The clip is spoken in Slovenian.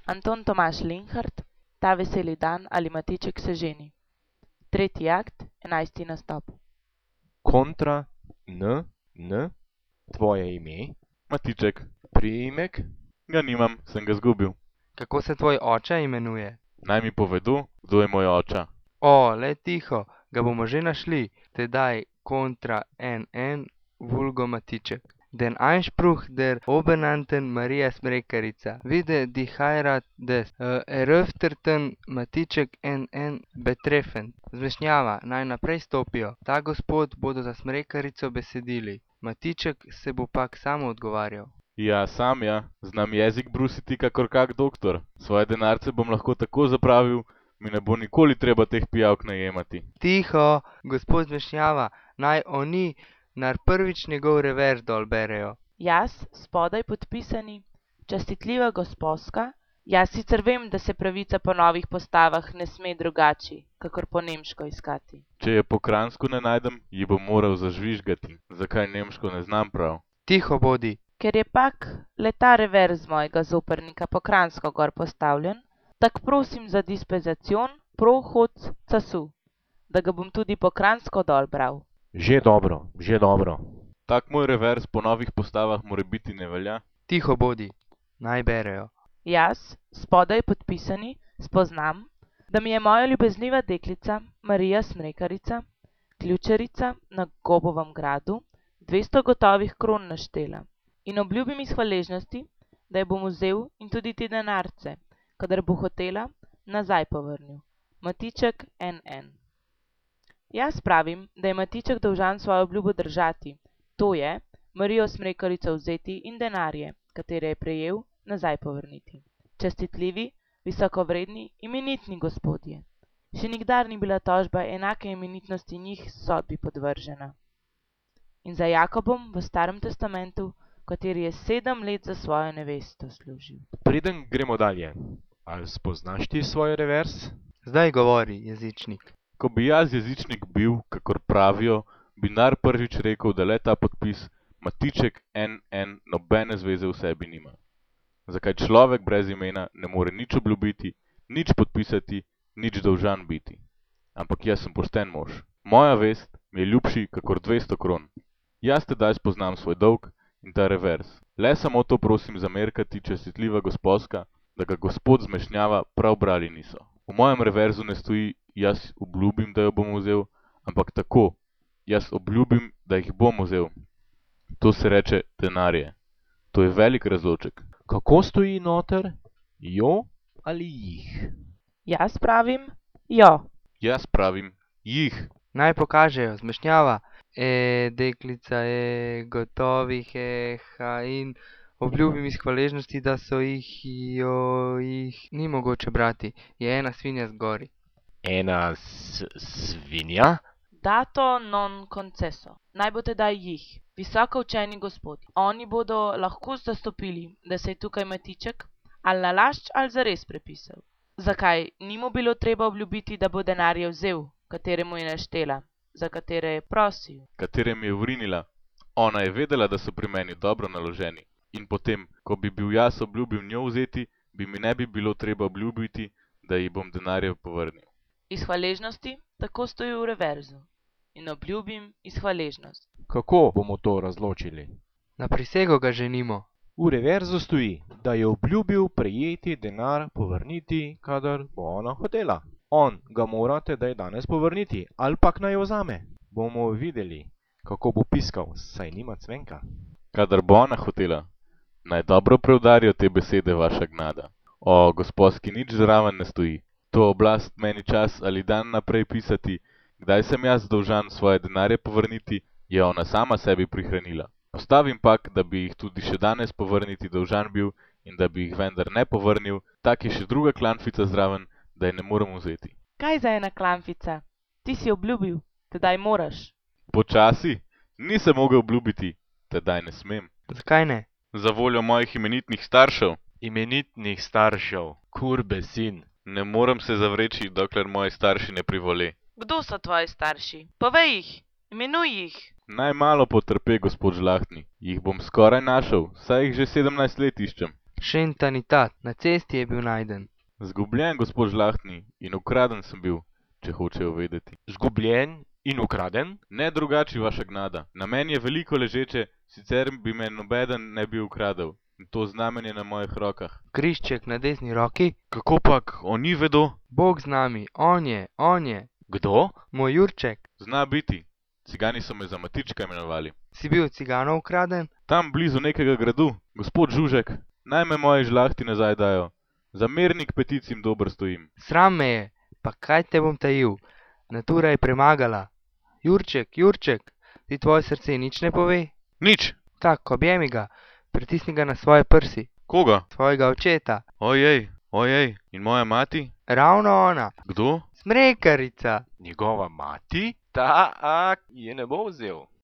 Anton Tomaž Linhart, Ta veseli dan ali Matiček se ženi. Tretji akt, 11. nastop. Kontra, N, tvoje ime, Matiček. priimek, Ga nimam, sem ga zgubil. Kako se tvoj oče imenuje? Naj mi povedo, kdo je moj oče. O, le tiho, ga bomo že našli. Tedaj kontra NN, vulgo Matiček. Den Einspruch der obenannten Maria Smrekarica würde die Heirat des eröfterten Matiček NN betreffend. Zmešnjava, naj naprej stopijo. Ta gospod bodo za Smrekarico besedili. Matiček se bo pak samo odgovarjal. Ja, sam ja, znam jezik brusiti kakor kak doktor. Svoje denarce bom lahko tako zapravil, mi ne bo nikoli treba teh pijavk najemati. Tiho, gospod Zmešnjava, naj oni nar prvič njegov revers dol berejo. Jaz, spodaj podpisani, častitljiva gosposka, jaz sicer vem, da se pravica po novih postavah ne sme drugači, kakor po nemško iskati. Če je po kranjsko ne najdem, ji bom moral zažvižgati. Zakaj nemško ne znam prav? Tiho bodi. Ker je pak le ta revers mojega zopernika po kranjsko gor postavljen, tak prosim za dispenzacion pro hoc casu, da ga bom tudi po kranjsko dol bral. že dobro. Tak moj revers po novih postavah morebiti ne velja. Tiho bodi. Naj berejo. Jaz, spodaj podpisani, spoznam, da mi je moja ljubezniva deklica Marija Smrekarica, ključarica na Gobovem gradu, 200 gotovih kron naštela in obljubim iz hvaležnosti, da jo bom vzel in tudi te denarce, kadar bo hotela, nazaj povrnil. Matiček NN. Jaz pravim, da je Matiček dolžan svojo obljubo držati, to je, Marijo Smrekarico vzeti in denarje, katere je prejel, nazaj povrniti. Častitljivi, visokovredni, imenitni gospodje. Še nikdar ni bila tožba enake imenitnosti njih sodbi podvržena. In za Jakobom v Starem testamentu, kateri je 7 let za svojo nevesto služil. Preden gremo dalje, ali spoznaš ti svoj revers? Zdaj govori, jezičnik. Ko bi jaz jezičnik bil, kakor pravijo, bi nar prvič rekel, da le ta podpis Matiček NN nobene zveze v sebi nima. Zakaj človek brez imena ne more nič obljubiti, nič podpisati, nič dolžan biti. Ampak jaz sem pošten mož. Moja vest mi je ljubši kakor 200 kron. Jaz tedaj spoznam svoj dolg in ta revers. Le samo to prosim zamerkati, častitljiva gosposka, da ga gospod zmešnjava prav brali niso. V mojem reverzu ne stoji, jaz obljubim, da jo bom vzel, ampak tako, jaz obljubim, da jih bom vzel. To se reče denarje. To je velik razloček. Kako stoji noter? Jo ali jih? Jaz pravim, jo. Jaz pravim, jih. Naj pokažejo, zmešnjava. Deklica, gotovih, ha in obljubim iz hvaležnosti, da so jih ni mogoče brati. Je ena svinja zgori. Ena svinja? Dato non concesso. Naj bo tedaj jih, visoko učeni gospodi. Oni bodo lahko zastopili, da se je tukaj Matiček ali nalašč ali zares prepisal. Zakaj ni mu bilo treba obljubiti, da bo denarje vzel, kateremu je naštela, za katere je prosil? Katere mi je vrinila. Ona je vedela, da so pri meni dobro naloženi. In potem, ko bi bil jaz obljubil njo vzeti, bi mi ne bi bilo treba obljubiti, da ji bom denarje povrnil. Iz hvaležnosti, tako stoji v reverzu. In obljubim iz hvaležnosti. Kako bomo to razločili? Na prisego ga ženimo. V reverzu stoji, da je obljubil prejeti denar povrniti, kadar bo ona hotela. On ga mora tedaj danes povrniti, ali pak naj jo vzame. Bomo videli, kako bo piskal, saj nima cvenka. Kadar bo ona hotela, naj dobro preudarijo te besede, vaša gnada. O, gosposki nič zraven ne stoji. To oblast meni čas ali dan naprej pisati, kdaj sem jaz dolžan svoje denarje povrniti, je ona sama sebi prihranila. Ostavim pak, da bi jih tudi še danes povrniti dolžan bil in da bi jih vendar ne povrnil, tak je še druga klanfica zraven, da je ne morem vzeti. Kaj za ena klanfica? Ti si obljubil, tedaj moraš. Počasi, nisem mogel obljubiti, tedaj ne smem. Zakaj ne? Za voljo mojih imenitnih staršev. Imenitnih staršev, kurbe sin. Ne morem se zavreči, dokler moji starši ne privole. Kdo so tvoji starši? Povej jih, imenuj jih. Naj malo potrpe, gospod Žlahtni. Jih bom skoraj našel, saj jih že 17 let iščem. Šentanitat, na cesti je bil najden. Zgubljen, gospod Žlahtni, in ukraden sem bil, če hočejo vedeti. Zgubljen in ukraden? Ne drugači, vaša gnada. Na meni je veliko ležeče, sicer bi me nobeden ne bi ukradel. In to znamenje na mojih rokah. Križček na desni roki. Kako pak, oni vedo? Bog z nami, on je. Kdo? Moj Jurček. Zna biti. Cigani so me za Matička imenovali. Si bil od ciganov ukraden? Tam blizu nekega gradu, gospod Žužek, naj me moji žlahti nazaj dajo. Za mernik petic jim dober stojim. Sram me je, pa kaj te bom tajil? Natura je premagala. Jurček, ti tvoje srce nič ne pove? Nič. Tak, objemi ga, pritisni ga na svoje prsi. Koga? Tvojega očeta. Ojej, in moja mati? Ravno ona. Kdo? Smrekarica. Njegova mati? Ta je ne bo vzel.